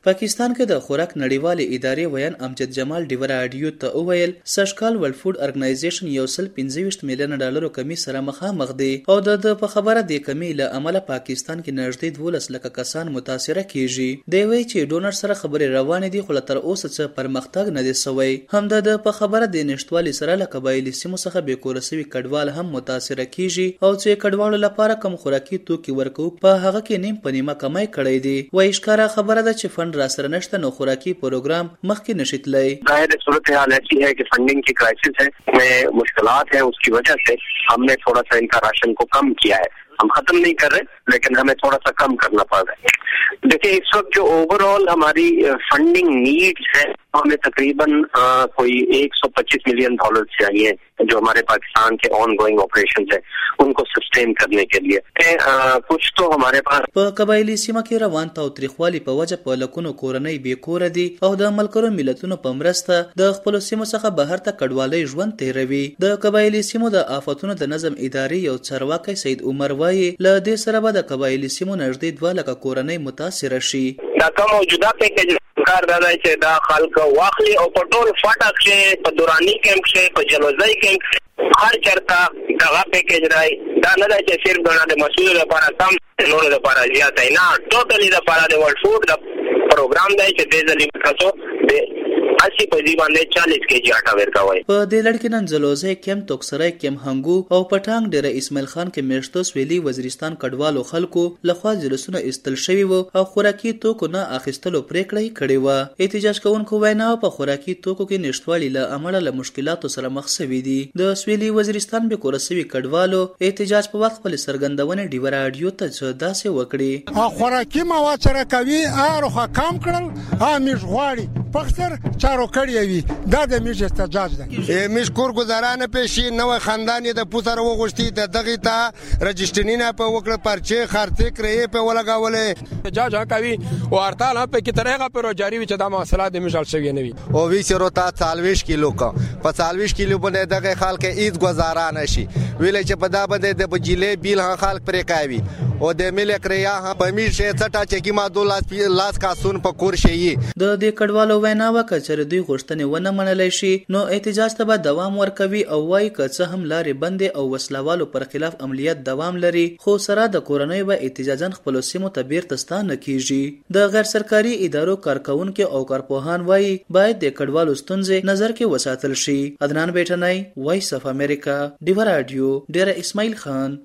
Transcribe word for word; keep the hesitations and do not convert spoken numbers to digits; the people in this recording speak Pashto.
پاکستان کې د خوراک نړیوالې ادارې ویان امجد جمال ډیور راډیو ته وویل سږکال ورلد فود ارګنایزیشن یو سل پنځه ویشت میلیونه ډالرو کمی سره مخامخ دی او د د په خبره د کمی له امله پاکستان کې نږدې دولس لکه کسان متاثره کیږي. دی وایي چې ډونر سره خبرې روانې دي خو تر اوسه څه پرمختګ نه دی سوی. همدا د په خبره د نشټوالي سره له قبایلي سیمو څخه بې کوره سوي کډوال هم متاثره کیږي او چې کډوالو لپاره کوم خوراکي توکي ورکو په هغه کې نیم په نیمه کمای کړی دی. وایي ښکاره خبره ده چې فند را سره نشته نو خوراکي پروګرام مخکې نشي تللی. ظاهر صورت حال ایسی है कि फंडिंग की क्राइसिस है, में मुश्किलात है, उसकी वजह से हमने थोड़ा सा इनका राशन को कम किया है. हम खत्म नहीं कर रहे लेकिन हमें थोड़ा सा कम करना पड़ रहा है. देखिए इस वक्त जो ओवरऑल हमारी फंडिंग नीड्स है हमें तकरीबन कोई एक सौ पच्चीस मिलियन डॉलर चाहिए जो हमारे पाकिस्तान के ऑन गोइंग ऑपरेशन है उनको सस्टेन करने के लिए. आ, कुछ तो हमारे पास په قبایلی سیمه کې روان تاوتریخوالي په وجه په لکونو کورنۍ بې کوره دي او د ملګرو ملتونو په مرسته د خپلو سیمو څخه بهر ته کډوالۍ ژوند تیروي. د قبایلی سیمو د آفتونو د نظم ادارې یو چارواکی سید عمر وایي له دې سره به د قبایلی سیمو نږدې دوه لکه کورنۍ متاثره شي. دا کوم موجوده پیکیج کار دا دی چې دا خلک واخلي او په ټول فاټک کې په دوراني کیمپ کې په جلوزای کیمپ هر چرته دغه پیکیج راي. دا نه دی چې صرف د مسؤل لپاره کم نور لپاره زیات نه, ټوټلی لپاره د ورلد فود د پروګرام دی چې د ځلې تاسو د اسی په دی باندې چالیس کیجی آټا ورکوي. په دې لړ کې نن زلوزه کیمپ توکسرای کیمپ هنګو او پټانګ ډیره اسماعیل خان کې میشتو سویلي وزیرستان کډوالو خلکو لخوا جلسونه استل شوی وو او خوراکي توکو نه اخیستلو پریکړه کړې و. احتجاج کوونکو وینا په خوراکي توکو کې نشټوالي له امله له مشکلاتو سره مخ شوي دي. د سویلي وزیرستان به کورسوي کډوالو احتجاج په وخت خپل سرګندونه ډیور راډیو ته داسې وکړي خوراکي مواد سره کوي اروخه کم کړل ها میش غواړي پختر چارو کړی وي دا د میش استجاج ده. میش کور گزارانه پېشي نو خاندان د پوتر وغوښتي د دغه ته رجسټرینه په وکړه پرچه خرڅ کړې په ولګاولې جاج کوي او هرتال په کې طریقه پر جاری وي چې دا مسله د میشل شوی نه وي او وی سره تا چالیس کیلو کا په چالیس کیلو باندې دغه خلک ایت گزارانه شي ویلې چې په دا باندې د بجلی بیل ها خلک پرې کوي او د ملک ریا ها په میشه څټه چې کی ما دو لاس لاس کا سون په کور شي. د دې کډوالو وینا وکړه چې دوی غوښتنې ونه منلای شي نو احتجاج ته به دوام ورکوي او وايي که څه هم لارې بندې او وسلوالو پر خلاف عملیات دوام لري خو سره د کورنۍ به احتجاجن خپل سیمو ته بیرته ستانه کیږي. د غیر سرکاري ادارو کارکونکو او کارپوهان وايي باید د کډوالو ستونزې نظر کې وساتل شي. عدنان بیٹنای، وایس اف امریکا، ډیور راډیو، ډیره اسماعیل خان.